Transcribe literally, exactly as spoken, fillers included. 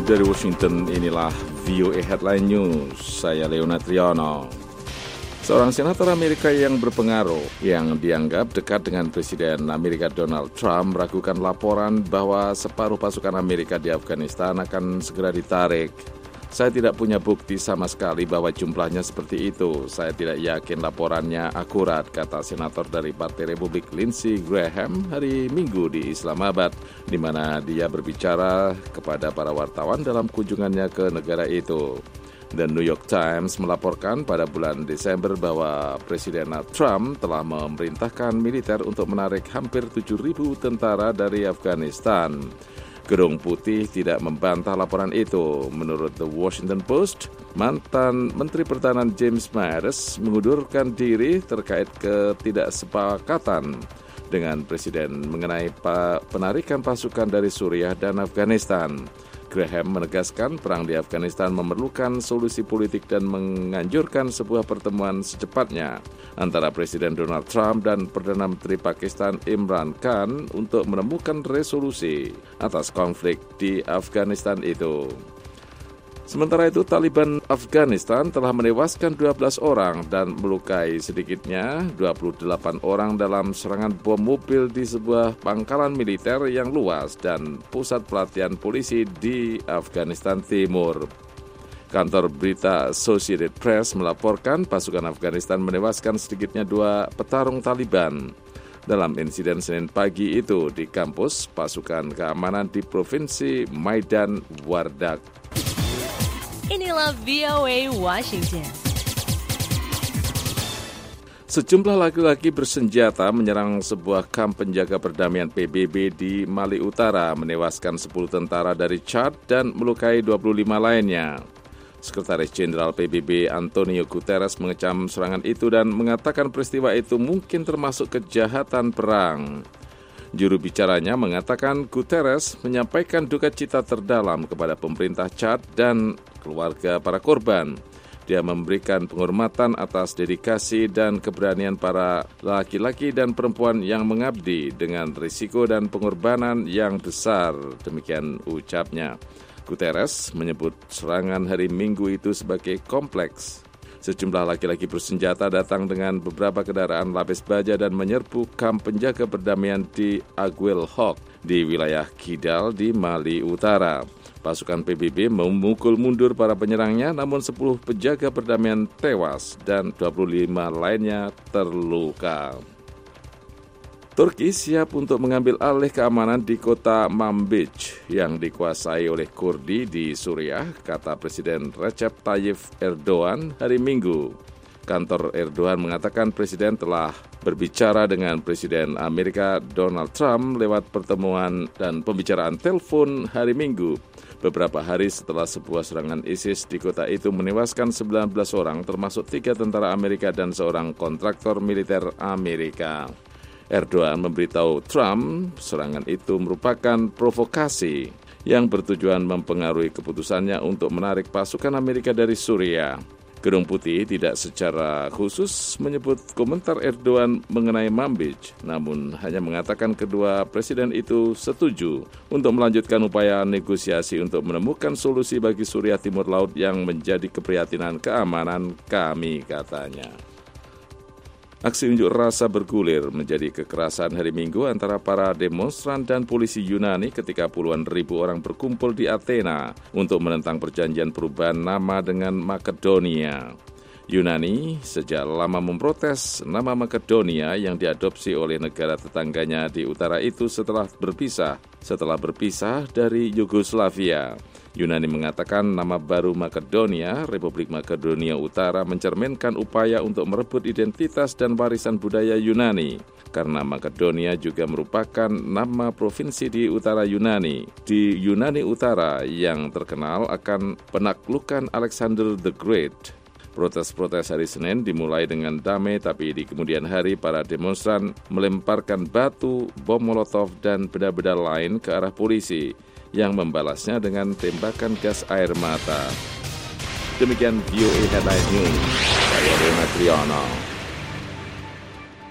Dari Washington, inilah V O A Headline News. Saya Leona Triano. Seorang senator Amerika yang berpengaruh, yang dianggap dekat dengan Presiden Amerika Donald Trump, meragukan laporan bahwa separuh pasukan Amerika di Afghanistan akan segera ditarik. Saya tidak punya bukti sama sekali bahwa jumlahnya seperti itu. Saya tidak yakin laporannya akurat, kata Senator dari Partai Republik Lindsey Graham hari Minggu di Islamabad, di mana dia berbicara kepada para wartawan dalam kunjungannya ke negara itu. The New York Times melaporkan pada bulan Desember bahwa Presiden Trump telah memerintahkan militer untuk menarik hampir tujuh ribu tentara dari Afghanistan. Gedung Putih tidak membantah laporan itu. Menurut The Washington Post, mantan Menteri Pertahanan James Mattis mengundurkan diri terkait ketidaksepakatan dengan Presiden mengenai penarikan pasukan dari Suriah dan Afghanistan. Graham menegaskan perang di Afghanistan memerlukan solusi politik dan menganjurkan sebuah pertemuan secepatnya antara Presiden Donald Trump dan Perdana Menteri Pakistan Imran Khan untuk menemukan resolusi atas konflik di Afghanistan itu. Sementara itu, Taliban Afghanistan telah menewaskan dua belas orang dan melukai sedikitnya dua puluh delapan orang dalam serangan bom mobil di sebuah pangkalan militer yang luas dan pusat pelatihan polisi di Afghanistan Timur. Kantor berita Associated Press melaporkan pasukan Afghanistan menewaskan sedikitnya dua petarung Taliban dalam insiden Senin pagi itu di kampus pasukan keamanan di Provinsi Maidan Wardak. Inilah V O A Washington. Sejumlah laki-laki bersenjata menyerang sebuah kamp penjaga perdamaian P B B di Mali Utara, menewaskan sepuluh tentara dari Chad dan melukai dua puluh lima lainnya. Sekretaris Jenderal P B B Antonio Guterres mengecam serangan itu dan mengatakan peristiwa itu mungkin termasuk kejahatan perang. Juru bicaranya mengatakan Guterres menyampaikan duka cita terdalam kepada pemerintah Chad dan keluarga para korban. Dia memberikan penghormatan atas dedikasi dan keberanian para laki-laki dan perempuan yang mengabdi dengan risiko dan pengorbanan yang besar, demikian ucapnya. Guterres menyebut serangan hari Minggu itu sebagai kompleks. Sejumlah laki-laki bersenjata datang dengan beberapa kendaraan lapis baja dan menyerbu kamp penjaga perdamaian di Aguel Hawk di wilayah Kidal di Mali Utara. Pasukan P B B memukul mundur para penyerangnya, namun sepuluh penjaga perdamaian tewas dan dua puluh lima lainnya terluka. Turki siap untuk mengambil alih keamanan di kota Manbij yang dikuasai oleh Kurdi di Suriah, kata Presiden Recep Tayyip Erdogan hari Minggu. Kantor Erdogan mengatakan Presiden telah berbicara dengan Presiden Amerika Donald Trump lewat pertemuan dan pembicaraan telepon hari Minggu, beberapa hari setelah sebuah serangan ISIS di kota itu menewaskan sembilan belas orang, termasuk tiga tentara Amerika dan seorang kontraktor militer Amerika. Erdogan memberitahu Trump serangan itu merupakan provokasi yang bertujuan mempengaruhi keputusannya untuk menarik pasukan Amerika dari Suriah. Gedung Putih tidak secara khusus menyebut komentar Erdogan mengenai Manbij, namun hanya mengatakan kedua presiden itu setuju untuk melanjutkan upaya negosiasi untuk menemukan solusi bagi Suriah Timur Laut yang menjadi keprihatinan keamanan kami, katanya. Aksi unjuk rasa bergulir menjadi kekerasan hari Minggu antara para demonstran dan polisi Yunani ketika puluhan ribu orang berkumpul di Athena untuk menentang perjanjian perubahan nama dengan Makedonia. Yunani sejak lama memprotes nama Makedonia yang diadopsi oleh negara tetangganya di utara itu setelah berpisah, setelah berpisah dari Yugoslavia. Yunani mengatakan nama baru Makedonia, Republik Makedonia Utara, mencerminkan upaya untuk merebut identitas dan warisan budaya Yunani. Karena Makedonia juga merupakan nama provinsi di utara Yunani. Di Yunani Utara yang terkenal akan penaklukan Alexander the Great. Protes-protes hari Senin dimulai dengan damai, tapi di kemudian hari para demonstran melemparkan batu, bom molotov, dan benda-benda lain ke arah polisi yang membalasnya dengan tembakan gas air mata. Demikian V O A Headline News. Saya Leona Triano.